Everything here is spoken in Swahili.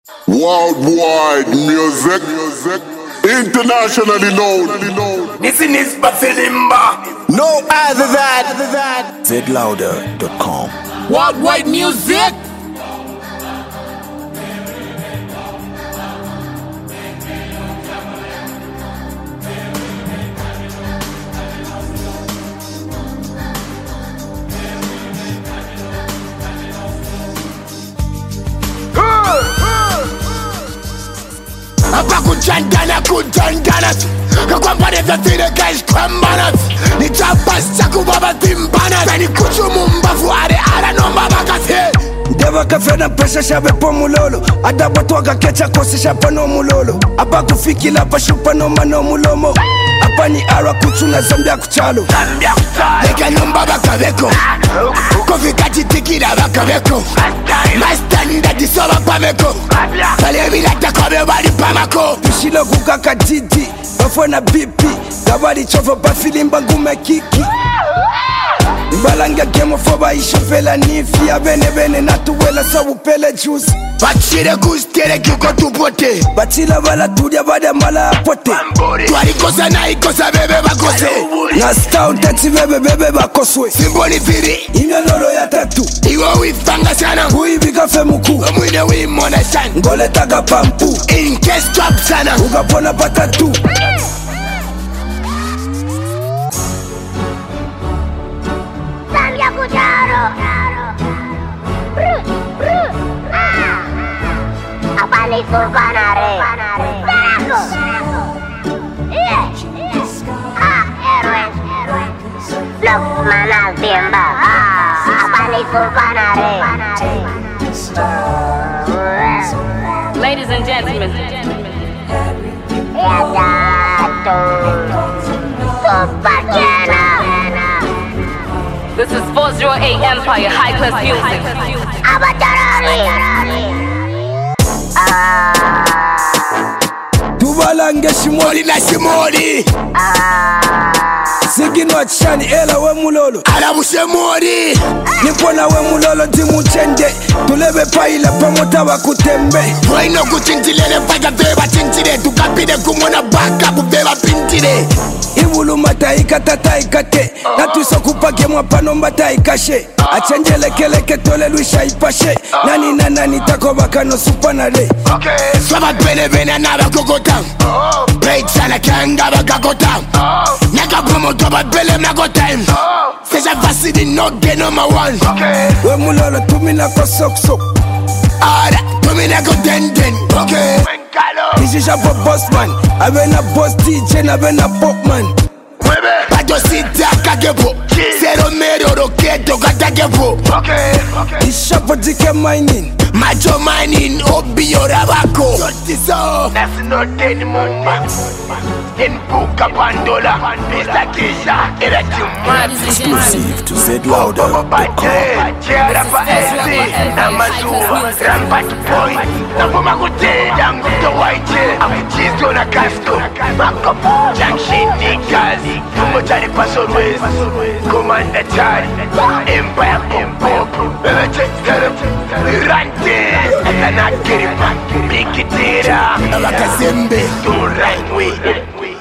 Worldwide music, internationally known. This is Basilimba. No other than zlouder.com. Worldwide music. Kujandana kakwambane vyatire guys kwambana nitapasa kubaba timbana beni kuchumumbavu are ara nomba bakase Deva kafena pesha shabe po mulolo Adabo toga kecha kose shapa no mulolo Aba kufikila pa shupa no mano mulomo Apa ni ara kuchuna zambia kuchalo Lega nomba baka veko Kofi kachi tikira baka veko Mastanda disoba pameko Salevi lata kobe wadi pamako Pishilo kukaka titi Bafona bipi Gawadi chofo pa filimba ngume kiki Mbalanga kemo foba ishofela nifi Abene bene natuwela sa upele juice Bachire gustere kiko tupote Bachila bala tudia bada mala apote Tuari kosa na ikosa bebe bakose Na stau tati bebe bakoswe Simboni firi Inyo lolo ya tatu Iwo wifanga sana Hui bika femuku Omwine wimona sana Ngole taga pampu In case trap sana Ugapona patatu Apani surbanare Baraco Héroes Los manas tiemba Apani surbanare Ladies and gentlemen, this is 408 Empire High Class Music. Tubalange shimoli na shimoli Sigino achani ela we mulolo Alabushe mori Nipona we mulolo timu chende Tulebe paila pamota wa kutembe Waino kuchintilele mpaka beba chintile Tukapide kumona baka bubeba pintile Iwulu mataika tataika te Natuso kupake mwapano mbataika she Achenjele keleke tole luisha ipashe Nani tako bakano supanale Swaba bene naba kokotam Bait sana kanga bakakotam Naka promoto ba bele makotam Seja vasidi no ge number one We mulolo tumina ko sok Ara tumina ko den This is a boss man Abena boss DJ na bena pop man Bajo sita kagepo Zero mero roketo katagepo Ishapo dike mining Macho mining Obio rabako Sotizo Nasi no deni mumba Inpuka pandola Mr. Kisha Era chuma Exclusive to zlouder.com Chera pa LC Namazua Rampart point Napoma kute Danguto waite Amechizo na kasko Makopo Junction niggas Kumotari pasorwez Commander Chari Empire Pompo Bebe check Rantes Atanakiri Mikitira Abakazembe Don't right way